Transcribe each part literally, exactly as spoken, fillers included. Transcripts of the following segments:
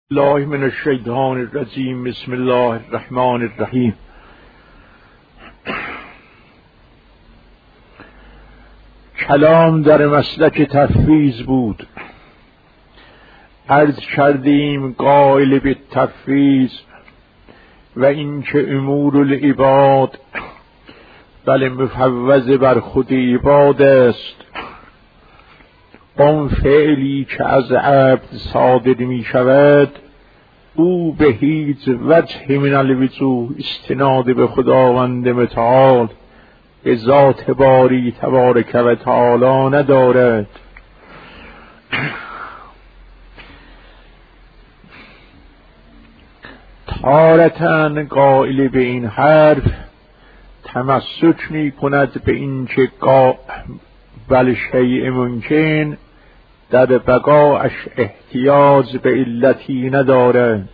الله من الشیطان الرجیم. بسم الله الرحمن الرحیم. کلام در مسلک تفویض بود. عرض کردیم قائل به تفویض و اینکه امور العباد بله مفوض بر خود عباد است. آن فعلی که از عبد صادر می شود او به هیچ وجه من الوجوه استناد به خداوند متعال به ذات باری تبارک و تعالی ندارد. تارتاً قائل به این حرف تمسک می کند به این که بل شیء ممکن در بقاش احتیاج به علتی ندارد.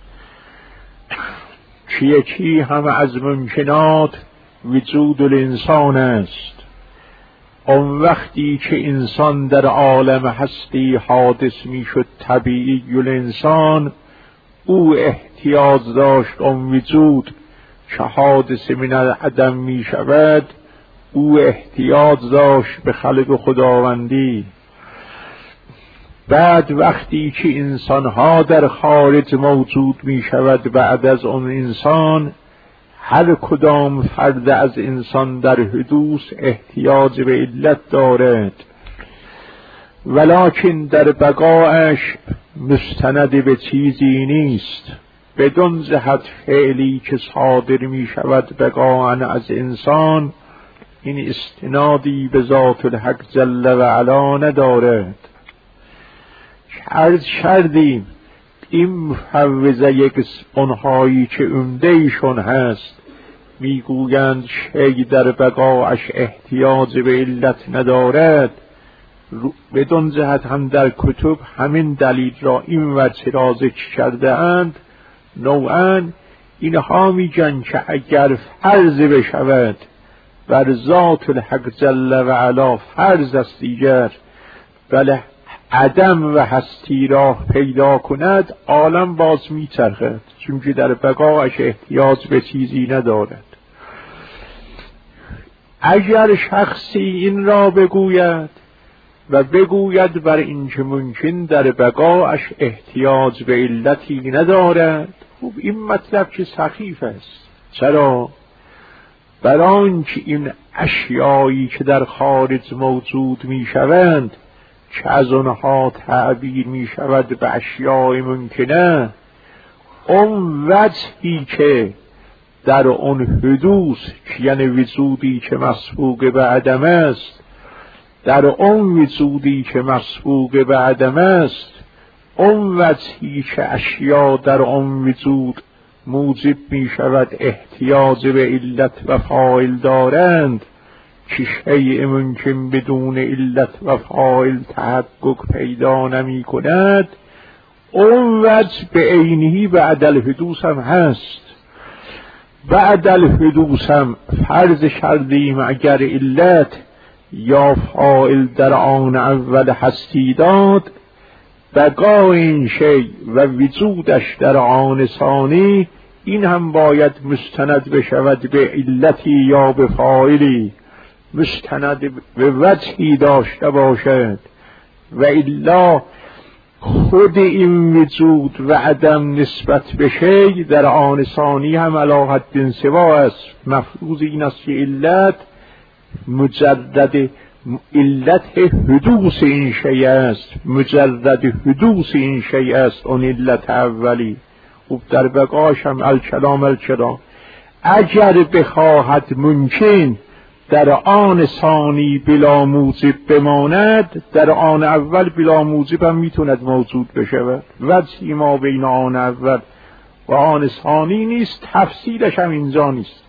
که یکی هم از ممکنات وجود الانسان است. آن وقتی که انسان در عالم هستی حادث می شد طبیعی الانسان، او احتیاج داشت آن وجود که حادث من العدم می شود، او احتیاج داشت به خلق خداوندی. بعد وقتی که انسانها در خارج موجود می شود، بعد از آن انسان هر کدام فرد از انسان در حدوث احتیاج به علت دارد، ولکن در بقاش مستند به چیزی نیست. بدون جهت فعلی که صادر می شود بقاعا از انسان، این استنادی به ذات الحق جل و علا ندارد. عرض کردیم این مفوضه یک اونهایی که عمده ایشون هست میگویند شی در بقاش احتیاج به علت ندارد. بدون جهت هم در کتب همین دلیل را این وجه را ذکر کرده اند. نوعا اینها میگن که اگر فرض بشود بر ذات الحق جل و علا فرض است دیگر بله عدم و هستی را پیدا کند، عالم باز میچرخد، چون که در بقاش احتیاج به چیزی ندارد. اگر شخصی این را بگوید و بگوید بر این که ممکن در بقاش احتیاج به علتی ندارد، خب این مطلب که سخیف است. چرا؟ برای آنکه این اشیایی که در خارج موجود می شوند که از آنها تعبیر می شود به اشیاء ممکنه، اون وجهی که در اون حدوث یعنی وجودی که مسبوق به عدم است، در اون وجودی که مسبوق به عدم است، اون وجهی که اشیاء در اون وجود موجب می شود احتیاج به علت و فاعل دارند که شیء ممکن بدون علت و فاعل تحقق پیدا نمی کند، اون وجه به عینی بعد الحدوث هم هست. بعد الحدوث هم فرض کردیم اگر علت یا فاعل در آن اول هستی داد، بقای این شی و وجودش در آن ثانی این هم باید مستند بشود به علتی یا به فاعلی، مستند به وجهی داشته باشد. و الا خود این وجود و عدم نسبت به شی در آن ثانی هم علی حد سوا است. مفروض این است که علت مجرد علت حدوث این شیء است، مجرد حدوث این شیء است اون علت اولی. خوب در بقاش هم الکلام الکلام اگر بخواهد ممکن در آن ثانی بلا موجب بماند، در آن اول بلا موجب هم میتوند موجود بشود. وجهی ما بین آن اول و آن ثانی نیست، تفصیلش هم اینجا نیست.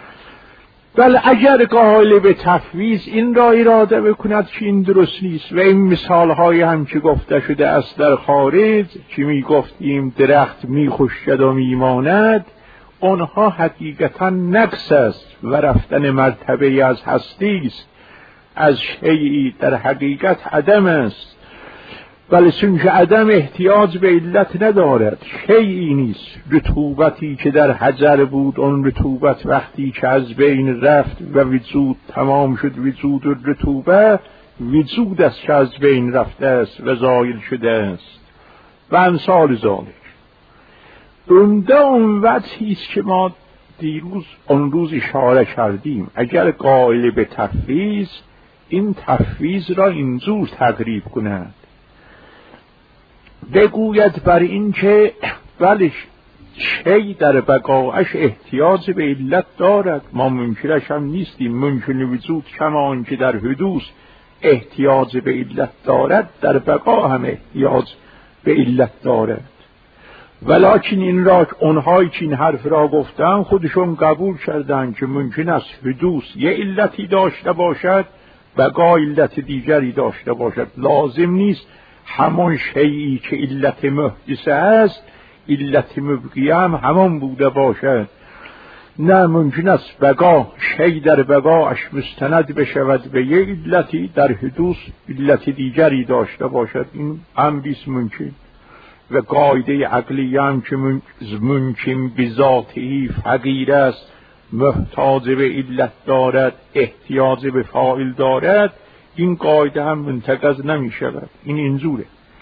بل اگر قائل به تفویض این را اراده بکند که این درست نیست و این مثال های هم که گفته شده است در خارج که می گفتیم درخت می خشکد و می ماند، آنها حقیقتا نقص است و رفتن مرتبه از هستی است، از شیئی در حقیقت عدم است. ولی چونکه عدم احتیاج به علت ندارد، شیئی نیست. رطوبتی که در حجر بود، اون رطوبت وقتی که از بین رفت و وجود تمام شد، وجود رطوبه وجود است که از بین رفته است و زایل شده است و امثال ذالک. اونده اون وجهی است که ما دیروز اون روز اشاره کردیم. اگر قائل به تفویض، این تفویض را اینجور تقریب کند، بگوید بر این که ولی شی در بقایش احتیاج به علت دارد، ما منکرش هم نیستیم. ممکن وجود کما آن که در حدوث احتیاج به علت دارد، در بقا هم احتیاج به علت دارد. ولکن این را اونهایی که این حرف را گفتن خودشون قبول کردن که ممکن است حدوث یه علتی داشته باشد، بقا علت دیگری داشته باشد. لازم نیست همون شیئی که علت محدثه است علت مبقیه هم همون بوده باشد. نه، ممکن است بقا شی در بقاش مستند بشود به یه علتی، در حدوث علت دیگری داشته باشد. این امریست ممکن. و قاعده عقلی هم که ممکن بذاتی فقیر است، محتاج به علت دارد، احتیاج به فاعل دارد، این قاعده هم منتقض نمی شود. این اینجوره.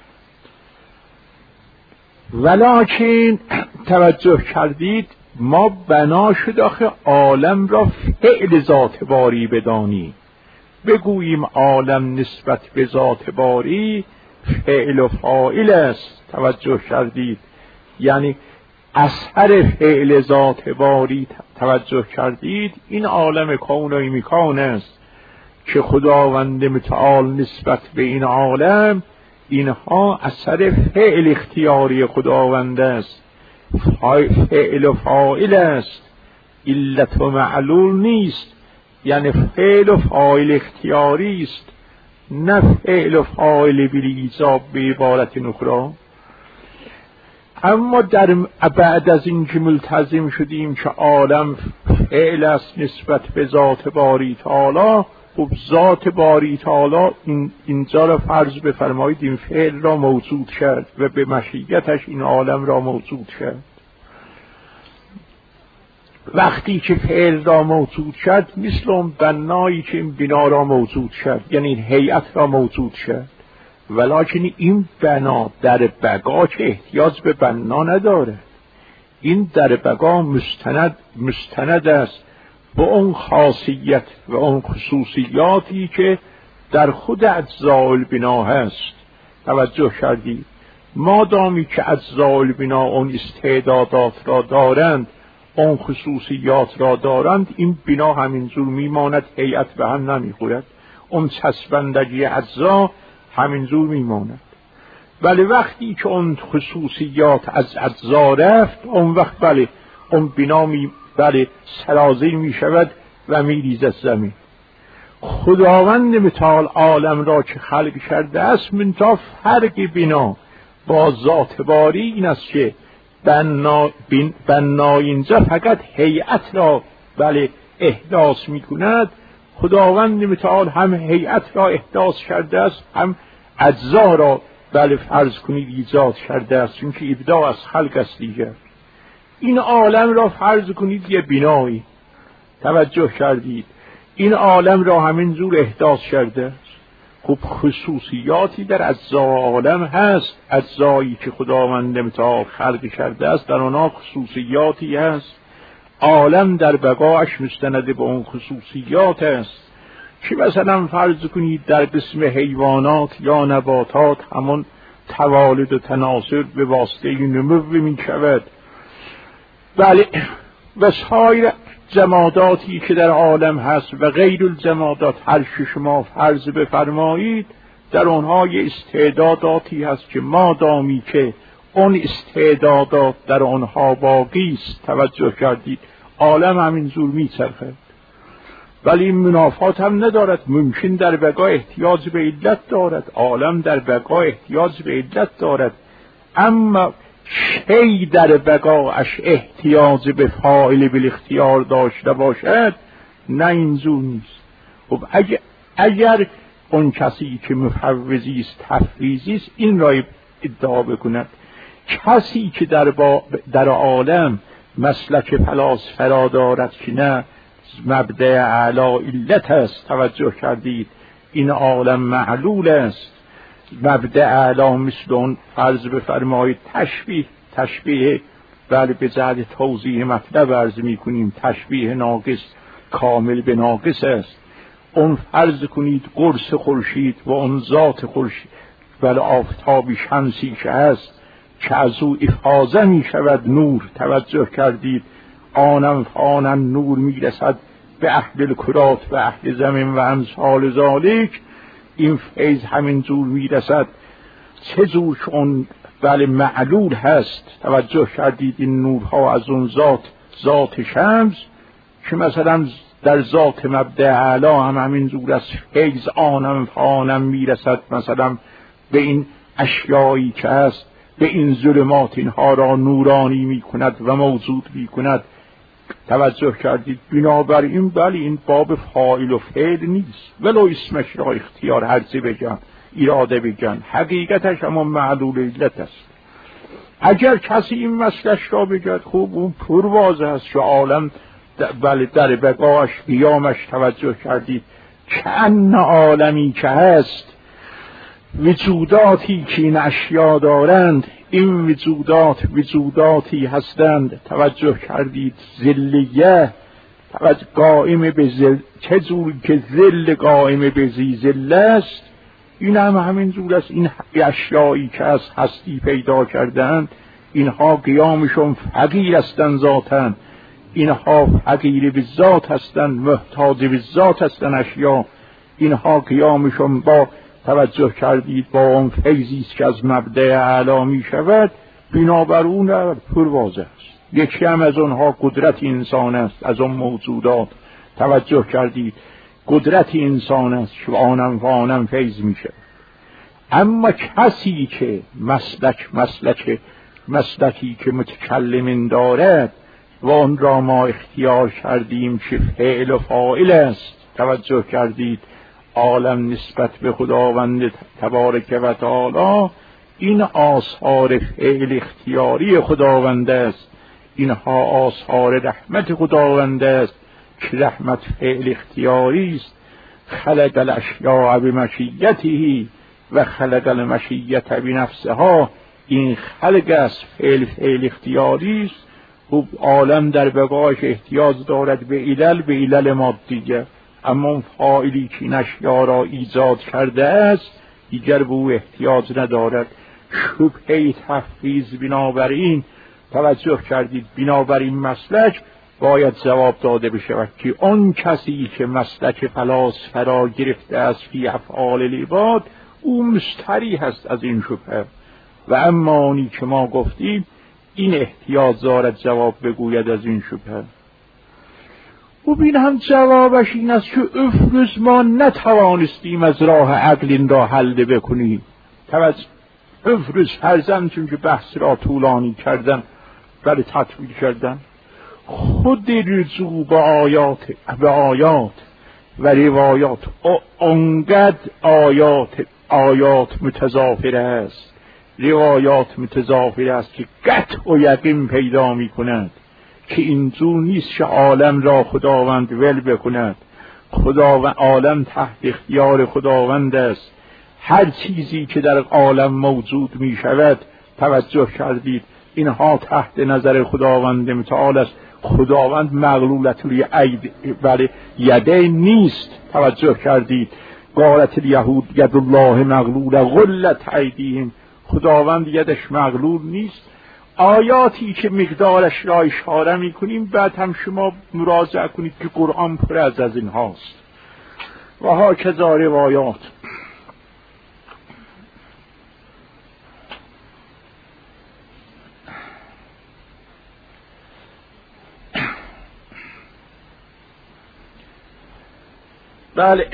ولکن توجه کردید ما بنا شد آخه عالم را فعل ذات باری بدانیم، بگوییم عالم نسبت به ذات باری فعل و فاعل است. توجه کردید؟ یعنی اثر فعل ذات باری توجه کردید؟ این عالم کون و میکان است که خداوند متعال نسبت به این عالم، اینها اثر فعل اختیاری خداوند است، فعل و فاعل است، علت و معلول نیست. یعنی فعل و فاعل اختیاری است، نه فعل و فاعل بالایجاب به عبارت اخرى. اما در بعد از این که ملتزم شدیم که عالم فعل است نسبت به ذات باری تعالی، خب ذات باری تعالی این اینجا را فرض بفرمایید این فعل را موجود کرد و به مشیتش این عالم را موجود کرد. وقتی که فعل را موجود کرد، مثل اون بنایی که این بنا را موجود کرد، یعنی این هیئت را موجود کرد. ولکن این بنا در بقا که احتیاج به بنا نداره، این در بقا مستند مستند است به اون خاصیت و اون خصوصیاتی که در خود اجزاء البنا هست. توجه کردید؟ مادامی که اجزاء البنا اون استعدادات را دارند، اون خصوصیات را دارند، این بنا همینجور میماند، هیئت به هم نمیخورد، اون چسبندگی اجزا همینجور میماند. ولی وقتی که اون خصوصیات از اجزا رفت، اون وقت بله اون بنا می بله سرازیر می شود و می ریزد زمین. خداوند متعال عالم را که خلق کرده است، منتها فرق بنا با ذات باری این است که بنا, بنا اینجا فقط هیئت را بله احداث می کند، خداوند متعال هم هیئت را احداث کرده است، هم اجزا را بله فرض کنید ایجاد کرده است، چون که ابداع از خلق است دیگر. این عالم را فرض کنید یه بنایی، توجه کردید؟ این عالم را همینجور احداث کرده است. خب خصوصیاتی در اجزای عالم هست، اجزایی که خداوند متعال خلق کرده است در آنها خصوصیاتی هست. عالم در بقاش مستند به اون خصوصیات است که مثلا فرض کنید در قسم حیوانات یا نباتات همون توالد و تناسل به واسطه نمو می شود. بله، و سایر جماداتی که در عالم هست و غیر الجمادات هر که شما فرض بفرمایید، در آنها یه استعداداتی هست که مادامی که اون استعدادات در آنها باقی است، توجه کردید، عالم همینجور میچرخد. ولی این منافات هم ندارد. ممکن در بقا احتیاج به علت دارد، عالم در بقا احتیاج به علت دارد، اما شی در بقاش احتیاج به فاعل بالاختیار داشته باشد، نه اینجور نیست. خب اگر, اگر اون کسی که مفوضی است تفویضی است این را ادعا بکند. کسی که در, با در عالم مسلک فلاسفه را دارد که نه مبدأ اعلی علت است، توجه کردید این عالم معلول است، مبدأ اعلی مثل اون فرض بفرمایید تشبیه تشبیه بله به جهت توضیح مطلب عرض می کنیم تشبیه ناقص کامل به ناقص است. اون فرض کنید قرص خورشید و اون ذات خورشید بله آفتابی شمسی که هست که از او افاضه می شود نور، توجه کردید آنم فانم نور می رسد به اهل کرات و اهل زمین و امثال ذالک. این فیض همین جور می رسد چه جور که اون بله معلول هست، توجه کردید این نورها از اون ذات ذات شمس که مثلا در ذات مبدأ اعلی هم همین جور از فیض آنم فانم می رسد مثلا به این اشیایی که هست، به این ظلمات اینها را نورانی می کند و موجود می کند. توجه کردید بنابراین بله این باب فاعل و فعل نیست، ولو اسمش را اختیار هرچی بگن اراده بگن، حقیقتش اما معلول علت است. اگر کسی این مسلک را بگد خوب اون پرواضح است که عالم بله در بقاش قیامش توجه کردید که ان عالمی که هست وجوداتی که این اشیا دارند، این وجودات وجوداتی هستند توجه کردید ذلیه، توجه قائم به ذل، چه جور که ذل قائم به زی ذل است، این هم همین جور است. این اشیایی که از هستی پیدا کردند اینها قیامشون فقیر هستند ذاتاً، اینها فقیر به ذات هستند، محتاج به ذات هستند اشیا، اینها قیامشون با توجه کردید با اون فیضی است که از مبدأ اعلی می شود، بنابر اون پرواضح است. یکی هم از اونها قدرت انسان است، از اون موجودات توجه کردید قدرت انسان است که آنم و آنم فیض می شود. اما کسی که مسلک مسلک مسلکی که متکلم دارد و اون را ما اختیار کردیم که فعل و فاعل است، توجه کردید عالم نسبت به خداوند تبارک و تعالی این آثار فعل اختیاری خداوند است، اینها آثار رحمت خداوند است که رحمت فعل اختیاری است. خلق الاشیاء بمشیته و خلق المشیت بنفسها، این خلق است فعل فعل اختیاری است. خوب عالم در بقایش احتیاج دارد به علل به علل مادیه، اما اون فاعلی که این اشیا را ایجاد کرده است دیگر به او احتیاج ندارد. شبهه تفویض بنابراین توجه کردید بنابراین مسلک باید جواب داده بشود که اون کسی که مسلک فلاسفه را گرفته است فی افعال العباد او مستریح است از این شبهه، و اما اونی که ما گفتیم این احتیاج دارد جواب بگوید از این شبهه. و بین هم جوابش این است که افروز ما نتوانستیم از راه عقل این را حل بکنیم. توجه افروز فرزن چون که بحث را طولانی کردن برای تطویل کردن، خود رجوع به آیات به آیات و روایات اونقدر آیات آیات متضافره است، روایات متضافره است که قطع و یقین پیدا می کند که اینجور نیست که عالم را خداوند ول بکند. خداوند عالم تحت اختیار خداوند است، هر چیزی که در عالم موجود می شود توجه کردید اینها تحت نظر خداوند متعال است. خداوند مغلولت الید بله یده نیست، توجه کردید قالت الیهود ید الله مغلوله غلت ایدیهم، خداوند یدش مغلول نیست. آیاتی که مقدارش را اشاره می کنیم بعد هم شما مراجعه کنید که قرآن پر از از این هاست. و ها کذا روایات. بله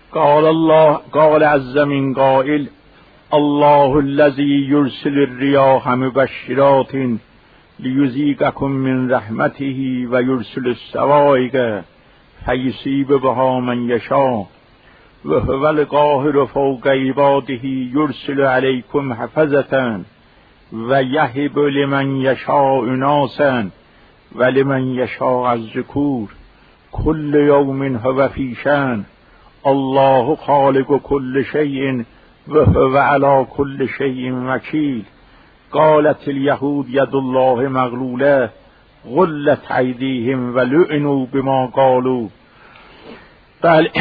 قال الله قال عز من قائل الله الذي يرسل الرياح مبشرات لیذیقکم من رحمته و یرسل الصواعق فیصیب بها من یشاء و هو القاهر فوق عباده یرسل علیکم حفظة و یهب لمن یشاء اناسا و لمن یشاء الذکور کل یوم هو فی شأن الله خالق کل شیء و هو علی کل شیء وکیل. قالت الیهود ید الله مغلوله غلت ایدیهم و لعنوا بما قالوا. بله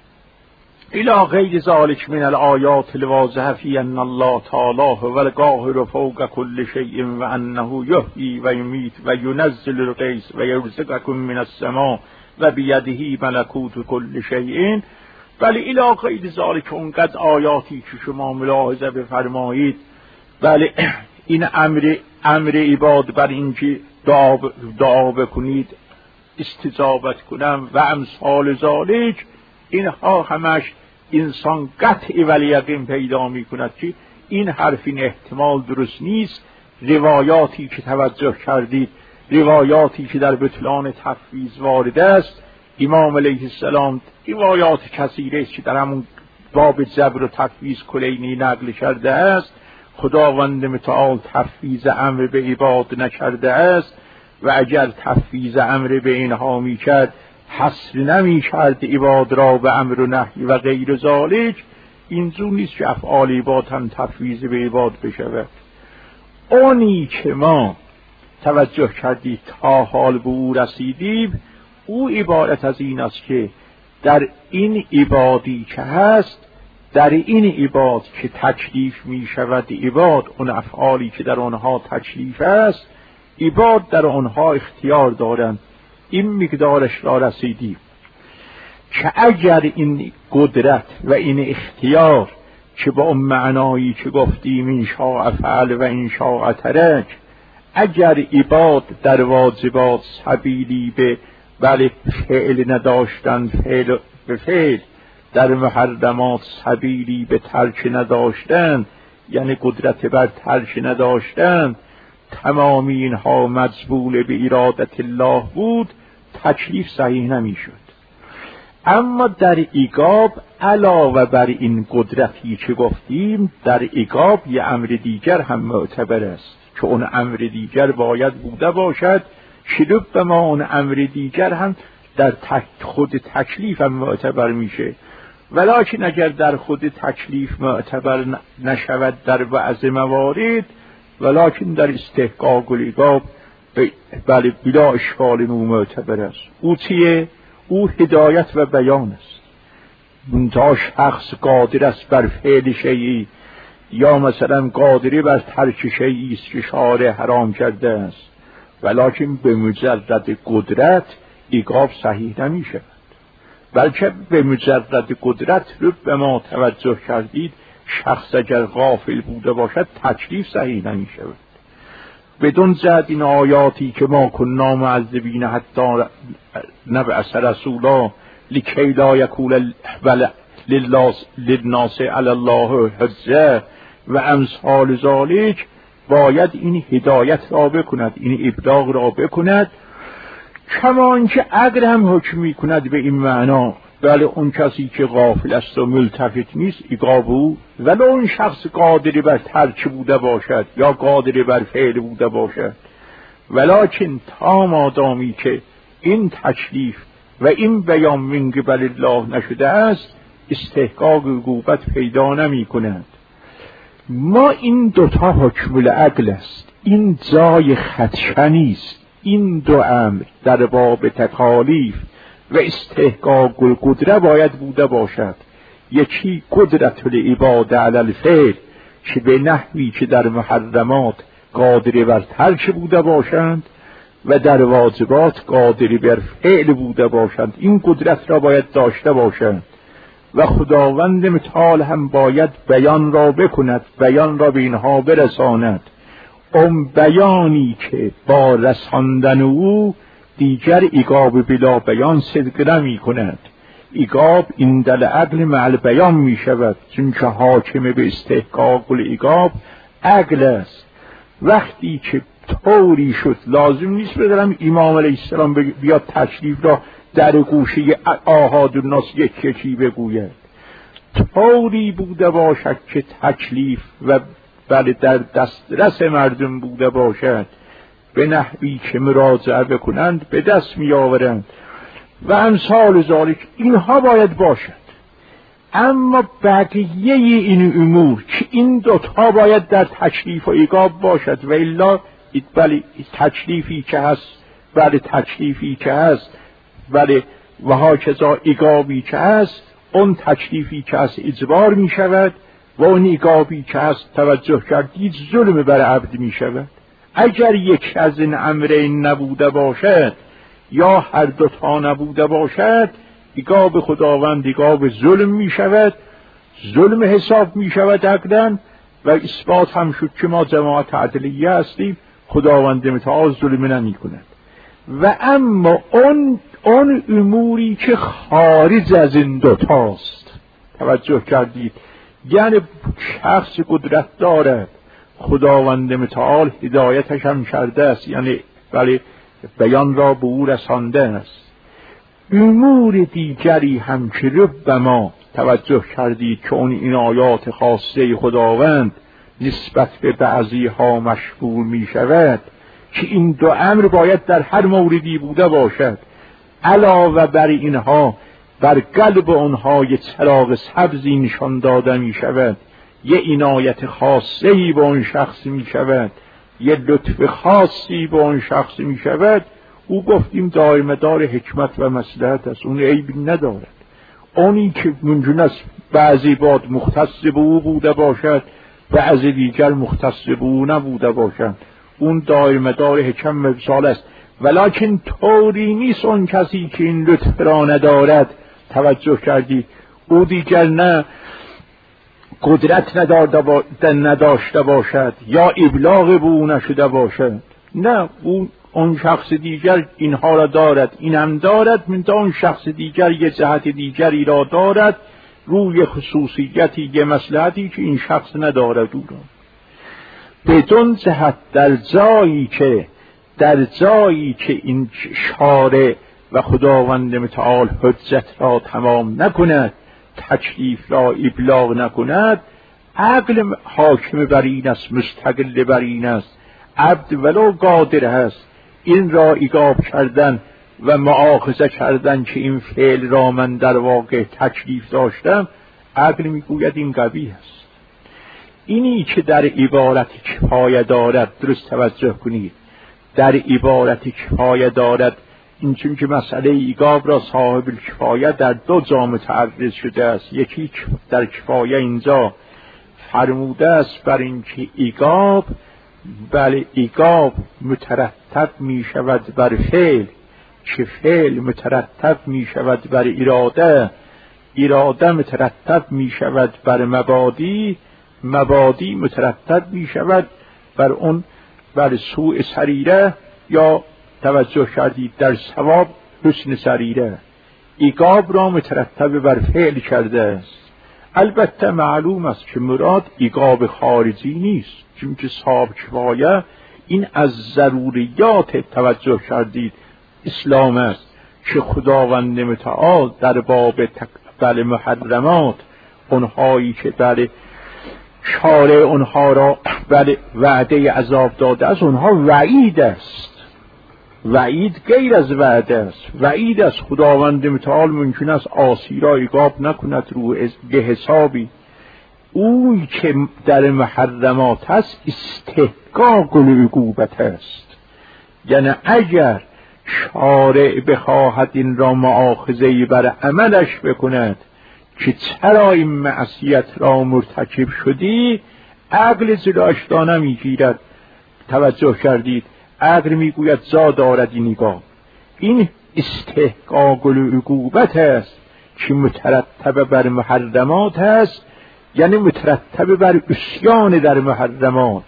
الی غیر ذلک من الآیات الواضحة فی ان الله تعالی هو القاهر فوق کل شیء و انه یحیی و یمیت و ینزل الغیث و یرزقکم من السماء و بیده ملکوت کل شیء. بله الی غیر ذلک، اونقدر آیاتی که شما ملاحظه بفرمایید. بله این امر امر عباد بر اینکه دعا دعا بکنید استجابت کنم و امثال ذالک، اینها همش انسان قطع ولی یقین پیدا می کند که این حرف این احتمال درست نیست. روایاتی که توجه کردید، روایاتی که در بطلان تفویض وارد است، امام علیه السلام روایات کثیره است که در همون باب جبر و تفویض کلینی نقل کرده است. خداوند متعال تفویض امر به عباد نکرده است و اگر تفویض امر به اینها می کرد حصر نمی کرد عباد را به امر و نهی و غیر ذالک. اینجور نیست که افعال عباد هم تفویض به عباد بشود. اونی که ما توجه کردید تا حال به او رسیدیم، او عبارت از این است که در این عبادی که هست، در این عباد که تکلیف می شود عباد، اون افعالی که در آنها تکلیف است، عباد در آنها اختیار دارند. این مقدارش را رسیدیم که اگر این قدرت و این اختیار که با اون معنایی که گفتیم این شاء فعل و این شاء ترک، اگر عباد در واجبات سبیلی به بله فعل نداشتن فعل به فعل، در محرمات سبیلی به ترک نداشتن یعنی قدرت بر ترک نداشتن، تمامی اینها مجبول به ارادت الله بود، تکلیف صحیح نمی شد. اما در ایقاب علاوه بر این قدرتی که گفتیم، در ایقاب یه امر دیگر هم معتبر است که اون امر دیگر باید بوده باشد. شلوب به ما اون امر دیگر هم در خود تکلیف هم معتبر میشه، ولیکن اگر در خود تکلیف معتبر نشود در بعض موارد، ولیکن در استحقاق و ایقاب بله بلا اشکال او معتبر است. او چیه؟ او هدایت و بیان است. منتها شخص قادر است بر فعل شیئی یا مثلا قادری بر ترک شیئی است که شارع حرام کرده است، ولیکن به مجرد قدرت ایقاب صحیح نمی شود، بلکه به مجرد قدرت رو به ما توجه کردید شخص اگر غافل بوده باشد تکلیف صحیح نمی شود. بدون زد این آیاتی که ما کننا معذبین حتی نبعث رسولا لکی لا یکون للناس علی الله حجه و امثال ذالک، باید این هدایت را بکند، این ابلاغ را بکند. کما اینکه اگر هم حکم میکند به این معنا، بله اون کسی که غافل است و ملتفت نیست ایقاب او، ولی اون شخص قادری بر ترک بوده باشد یا قادری بر فعل بوده باشد، ولیکن تا مادامی که این تکلیف و این بیان من قبل الله نشده است، استحقاق عقوبت پیدا نمی کند. ما این دوتا حکم العقل است، این جای خدشنی است. این دو امر در باب تکالیف و استحقاق القدره باید بوده باشد. یکی قدرت العباد علی الفعل که به نحوی که در محرمات قادر بر ترک بوده باشند و در واجبات قادر بر فعل بوده باشند، این قدرت را باید داشته باشند و خداوند متعال هم باید بیان را بکند، بیان را به اینها برساند. اون بیانی که با رساندن او دیگر ایقاب بلا بیان صدق نمی کند. ایقاب این دل عقل معل بیان می شود، چون که حاکم به استحقاق ایقاب عقل است. وقتی که طوری شد لازم نیست بدارم امام علیه السلام بیاد تشریف را در گوشه آحاد الناس یک یکی بگوید، طوری بوده باشد که تکلیف و بله در دسترس مردم بوده باشد، به نحوی که مراجعه بکنند به دست می آورند و امثال ذالک. اینها باید باشد. اما بقیه این امور که این دوتا باید در تکلیف و ایقاب باشد و الا بله تکلیفی که هست بله تکلیفی که هست بله و هاکذا ایقابی که هست، اون تکلیفی که هست اجبار می شود و اون ایقابی که هست توجه کردید ظلم بر عبد می شود. اگر یک از این امرین نبوده باشد یا هر دوتا نبوده باشد، ایقاب خداوند ایقاب ظلم می شود، ظلم حساب می شود عقلاً و اثبات هم شد که ما جماعت عدلیه هستیم، خداوند متعال ظلم نمی کند. و اما اون اون اموری که خارج از این دوتاست، توجه کردید، یعنی شخص قدرت دارد، خداوند متعال هدایتش هم کرده است، یعنی بله بیان را به او رسانده است. امور دیگری هم که ربما توجه کردید که اون این آیات خاصه خداوند نسبت به بعضی ها مشغول می شود، که این دو امر باید در هر موردی بوده باشد. علاوه بر اینها بر قلب اونها یه چراغ سبزی نشان داده می شود، یه عنایت خاصی به اون شخص می شود، یه لطف خاصی به اون شخص می شود. او گفتیم دائم دار حکمت و مصلحت است، اون عیبی ندارد. اونی که ممکن است بعضی باد مختص به او بوده باشد، بعضی دیگر مختص به او نبوده باشد، اون دائم دار حکم مثال است. ولکن طوری نیست اون کسی که این لطف را ندارد، توجه کردید، او دیگر نه قدرت نداشته باشد یا ابلاغ به او نشده باشد، نه اون اون شخص دیگر اینها را دارد، این هم دارد، من تا اون شخص دیگر یه جهت دیگری را دارد، روی خصوصیتی یه مصلحتی که این شخص ندارد او را. بدون جهت در جایی که در جایی که این شارع و خداوند متعال حجت را تمام نکند، تکلیف را ابلاغ نکند، عقل حاکم بر این است، مستقل بر این است. عبد ولو قادر هست این را ایقاب کردن و مؤاخذه کردن که این فعل را من در واقع تکلیف داشتم، عقل میگوید این قوی است. اینی که در عبارت کفایه دارد، درست توجه کنید، در عبارت کفایه دارد، این چون که مسئله ایقاب را صاحب کفایه در دو جا متعرض شده است. یکی در کفایه اینجا فرموده است بر این که ایقاب بله ایقاب مترتب می شود بر فعل، که فعل مترتب می شود بر اراده، اراده مترتب می شود بر مبادی، مبادی مترتب می شود بر اون بر سوء سریره یا توجه کردید در ثواب حسن سریره. ایقاب را مترتب بر فعل کرده است. البته معلوم است که مراد ایقاب خارجی نیست، چون که صاحب کفایه این از ضروریات توجه کردید اسلام است که خداوند متعال در باب تقبل محرمات، اونهایی که بله شارع اونها را بله وعده عذاب داده است، اونها وعید است. وعید غیر از وعده است، وعید است. خداوند متعال ممکن است عاصی را ایقاب نکند رو به حسابی. اوی که در محرمات است استحقاق العقوبت است، یعنی اگر شارع بخواهد این را مؤاخذه بر عملش بکند که چرا این معصیت را مرتکب شدی، عقل جلوش را نمیگیرد. توجه کردید، عقل میگوید جا دارد این ایقاب. این استحقاق العقوبت است که مترتب بر محرمات است، یعنی مترتب بر عصیان در محرمات،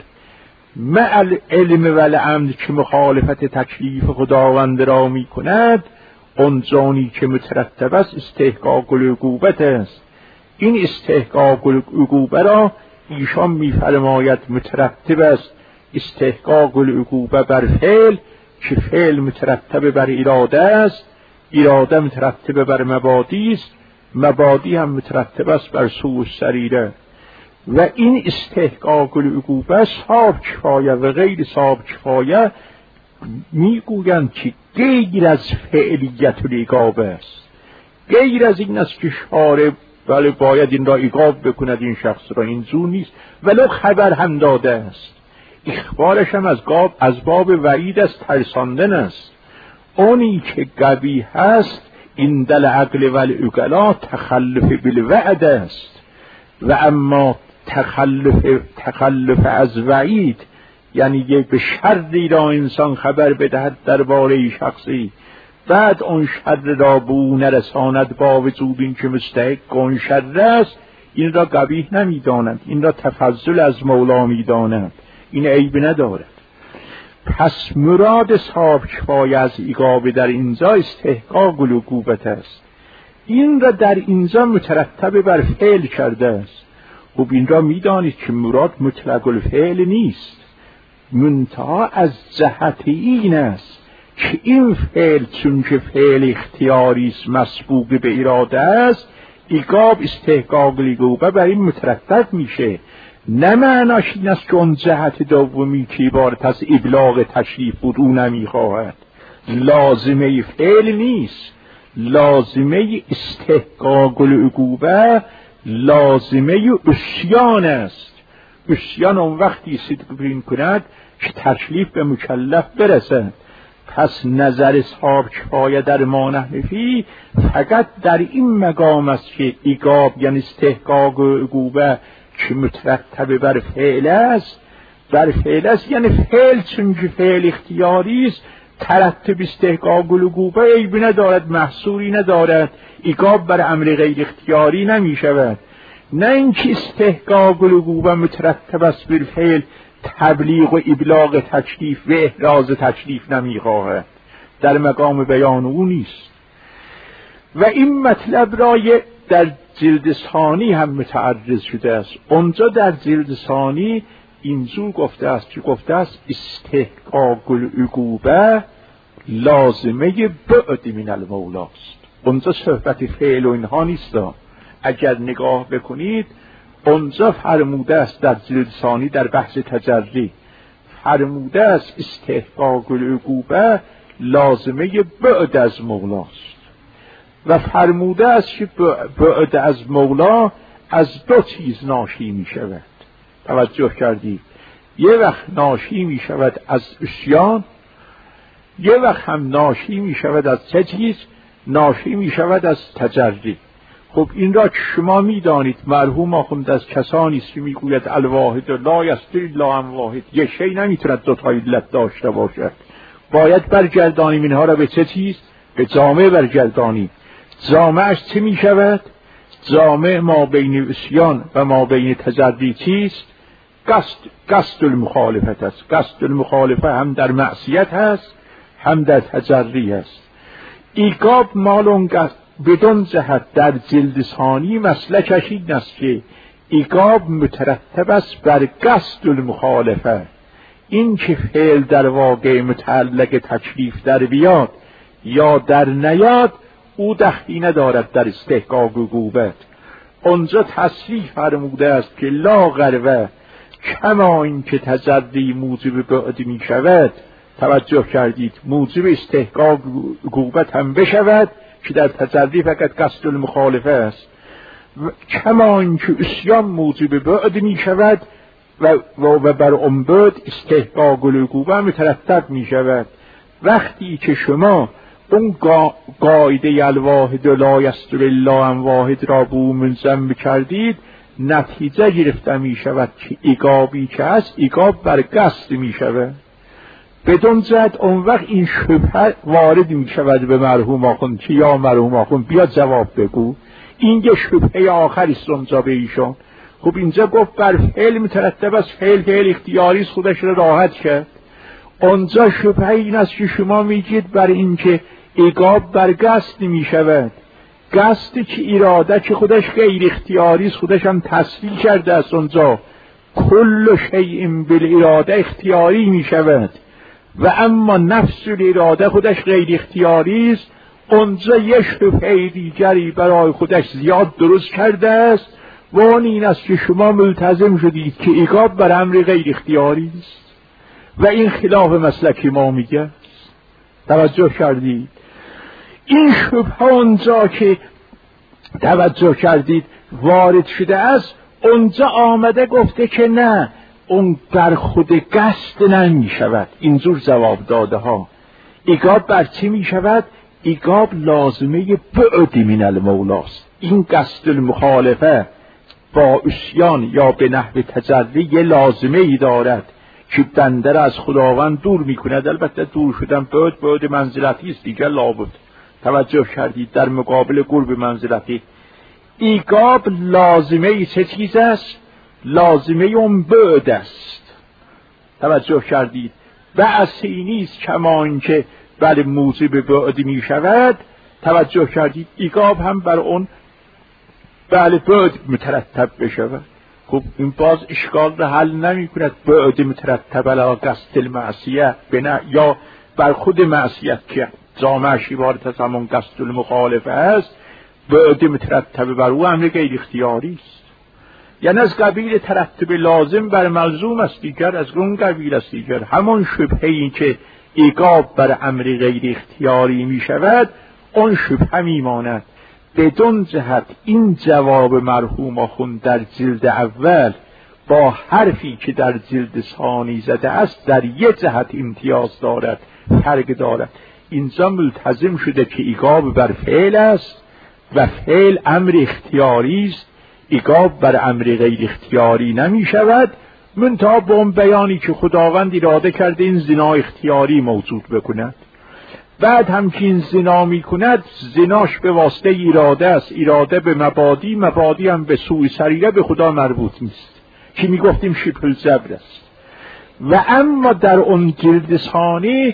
مع العلم و العمد که مخالفت تکلیف خداوند را می کند. اونجانی که مترتب است استحقاق العقوبت است. این استحقاق العقوبه را ایشان می‌فرماید مترتب است استحقاق العقوبه بر فعل، که فعل مترتب بر اراده است، اراده مترتب بر مبادی است، مبادی هم مترتب است بر سوء السریره. و این استحقاق العقوبه صاحب کفایه و غیر صاحب کفایه میگویند که غیر از فعلیت العقاب است. غیر از این است که شارع ولی باید این را عقاب بکند این شخص را، این زور نیست، ولو خبر هم داده است. اخبارش هم از باب از باب وعید است، ترساندن است. اونی که قبیح است این دل عقل و العقلا تخلف بالوعد است. و اما تخلف تخلف از وعید، یعنی یک به شری را انسان خبر بدهد درباره شخصی، بعد اون شر را به او نرساند با وجود این که مستحق اون شر است، این را قبیح نمیدانند، این را تفضل از مولا میدانند، این عیب ندارد. پس مراد صاحب کفایه از عقاب در اینجا استحقاق العقوبت است. این را در اینجا مترتب بر فعل کرده است. خب این را میدانید که مراد مطلق الفعل نیست، منتها از جهت این است که این فعل چون که فعل اختیاری است مسبوق به اراده است، عقاب استحقاق العقوبه بر این مترتب میشه. نه معناش این است که اون جهت دومی که عبارت از ابلاغ تشریف بود او نمیخواهد. لازمه فعل نیست، لازمه استحقاق العقوبه لازمه عصیان است. عصیان اون وقتی صدق بین کند که تکلیف به مکلف برسد. پس نظر صاحب کفایه در ما نحنفی فقط در این مقام است که عقاب یعنی استحقاق عقوبه که مترتب بر فعل است، بر فعل است، یعنی فعل چون که فعل اختیاری است ترتب استحقاق العقوبه عیب ندارد، محصوری ندارد، عقاب بر امر غیر اختیاری نمی شود. نه اینکه استحقاق العقوبه مترتب است بر فعل تبلیغ و ابلاغ تکلیف و احراز تکلیف نمیخواهد، در مقام بیان او نیست. و این مطلب رای در جلد ثانی هم متعرض شده است. اونجا در جلد ثانی اینجور گفته است که گفته است استحقاق العقوبه لازمه بعد من المولاست. اونجا صحبت فعل و اینها نیست. اگر نگاه بکنید اونجا فرموده است در جلد ثانی در بحث تجری فرموده است استحقاق العقوبه لازمه بعد از مولاست و فرموده است که بعد از مولا از دو چیز ناشی می شود. توجه کردید؟ یه وقت ناشی می شود از عصیان، یه وقت هم ناشی می شود از چه چیز؟ ناشی می شود از تجری. خب این را که شما می دانید مرحوم آخوند از کسانی است که می گوید الواحد لا یستوی الا هم واحد، یک شی نمی تواند دو تا علت داشته باشد. باید برگردانیم اینها را به چه چیز؟ به جامع برگردانیم. جامعش چه می شود؟ جامع ما بین عصیان و ما بین تجری چیست؟ قصد قصد المخالفت است. قصد المخالفه هم در معصیت هست هم در تجری هست. عقاب مالون قصد بدون جهت در جلد ثانی مسلکش این است که عقاب مترتب است بر قصد المخالفه. این که فعل در واقع متعلق تکلیف در بیاد یا در نیاد او دخلی ندارد در استحقاق عقوبت. اونجا تصریح فرموده است که لا غرو کما این که تجری موجب بعد می شود. توجه کردید؟ موجب استحقاق عقوبت هم بشود که در تجری فقط قصد المخالفه است. کما این که عصیان موجب بعد می شود و, و بر اون بعد استحقاق العقوبه مترتب می شود. وقتی که شما اون قاعده الواحد لا یستوی الا هم واحد را به او ملزم کردید، نتیجه گرفته می شود که عقابی که هست عقاب بر قصد می شود. بدون جهت اون وقت این شبهه وارد می شود به مرحوم آخوند که یا مرحوم آخوند بیا جواب بگو، این یه شبهه آخری است اونجا به ایشان. خب اینجا گفت بر فعل مترتب است، فعل فعل اختیاری است، خودش را راحت کرد. اونجا شبهه این است که شما میگید بر این که ایقاب بر قصد می شود. قصد که اراده که خودش غیر اختیاری است، خودش هم تصریح کرده است اونجا کل شیء بالاراده اختیاری می شود و اما نفس الاراده خودش غیر اختیاری است. اونجا یک شبهه دیگری برای خودش زیاد درست کرده است و اون این است که شما ملتزم شدید که ایقاب بر امر غیر اختیاری است و این خلاف مسلک ما میگه. توجه کردید؟ این شبهه اونجا که توجه کردید وارد شده است، اونجا آمده گفته که نه، اون بر خود قصد نمی شود. اینجور جواب داده ها. ایقاب بر چی می شود؟ ایقاب لازمه بعد من المولاست. این قصد المخالفه با عصیان یا به نحو تجری یه لازمه ای دارد که بنده را از خداوند دور می کند. البته دور شدن بعد بعد منزلتی است دیگر لابد. توجه کردید؟ در مقابل قرب منزلتی ایقاب لازمه ای چه چیز است؟ لازمه اون بعد است. توجه کردید؟ بعثی نیست کما اینکه بله موجب بعد می شود. توجه کردید؟ ایقاب هم بر اون بله بعد مترتب بشود. خب این باز اشکال را حل نمی کند. بعد مترتب علی قصد المعصیه بنا یا بر خود معصیت که جامعش عبارت از همون قصد المخالفه است، بعد مترتب بر او امر غیر اختیاری است. یعنی از قبیل ترتب لازم بر ملزوم است دیگر، از اون قبیل است دیگر. همون شبهه این که ایقاب بر امر غیر اختیاری می شود، اون شبهه می ماند. بدون جهت این جواب مرحوم آخوند در جلد اول با حرفی که در جلد ثانی زده است در یک جهت امتیاز دارد، فرق دارد. اینجا ملتزم شده که ایقاب بر فعل است و فعل امر اختیاری است. ایقاب بر امر غیر اختیاری نمی شود منتها با اون بیانی که خداوند اراده کرده این زنا اختیاری موجود بکند. بعد هم که این زنا می کند، زناش به واسطه اراده است. اراده به مبادی، مبادی هم به سوء سریره به خدا مربوط نیست که می گفتیم شبه الجبر است. و اما در اون جلد ثانی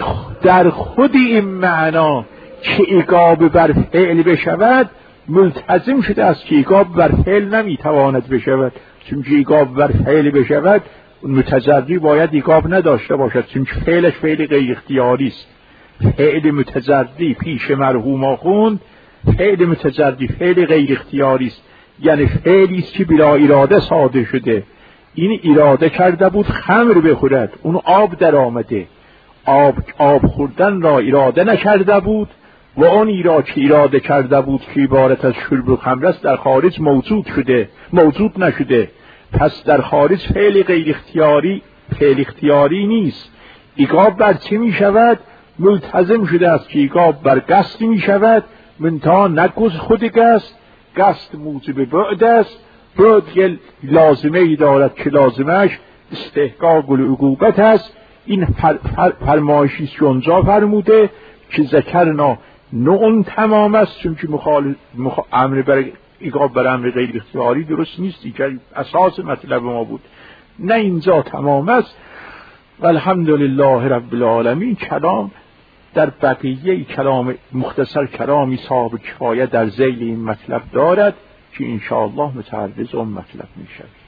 در خود این معنا که ایقاب بر فعل بشود ملتزم شده است که ایقاب بر فعل نمیتواند بشود. چون که ایقاب بر فعل بشود متجری باید ایقاب نداشته باشد، چون که فعلش فعل غیر اختیاری است. فعل متجری پیش مرحوم آخوند فعل متجری فعل غیر اختیاری است، یعنی فعلی است که بلا اراده صادر شده. این اراده کرده بود خمر بخورد، اون آب در آمده. آب آب خوردن را اراده نکرده بود و اون ایرا که اراده کرده بود که عبارت از شرب خمر است در خارج موجود شده، موجود نشده. پس در خارج فعل غیر اختیاری فعل اختیاری نیست. ایقاب بر چی می شود؟ ملتزم شده است که ایقاب بر قصد می شود منتها نگوز خود قصد. قصد موجب بعد است. بعد یه لازمه ای دارد که لازمش استحقاق العقوبت است. این فر فر فرمایشی است که اونجا فرموده که ذکرنا نه اون تمام است، چون که مخالف مخ... امر بر ایقاب بر امر غیر اختیاری درست نیست دیگر، اساس مطلب ما بود. نه اینجا تمام است. والحمدلله رب العالمین. کلام در بقیه کلام مختصر کلامی صاحب کفایه در ذیل این مطلب دارد که انشاءالله متعرض اون مطلب می شود.